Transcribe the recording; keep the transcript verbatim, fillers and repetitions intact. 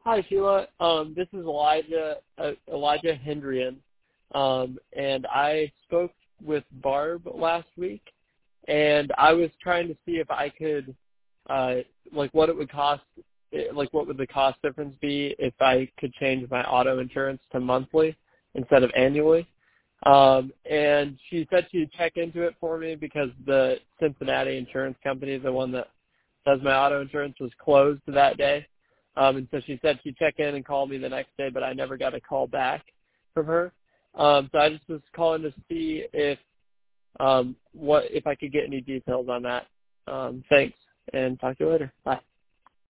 Hi, Sheila. Um, this is Elijah uh, Elijah Hendrian, um, and I spoke with Barb last week, and I was trying to see if I could, uh, like, what it would cost, like, what would the cost difference be if I could change my auto insurance to monthly instead of annually. Um, and she said she'd check into it for me because the Cincinnati insurance company, the one that does my auto insurance, was closed that day. Um, and so she said she'd check in and call me the next day, but I never got a call back from her. Um, so I just was calling to see if um, what if I could get any details on that. Um, thanks, and talk to you later. Bye.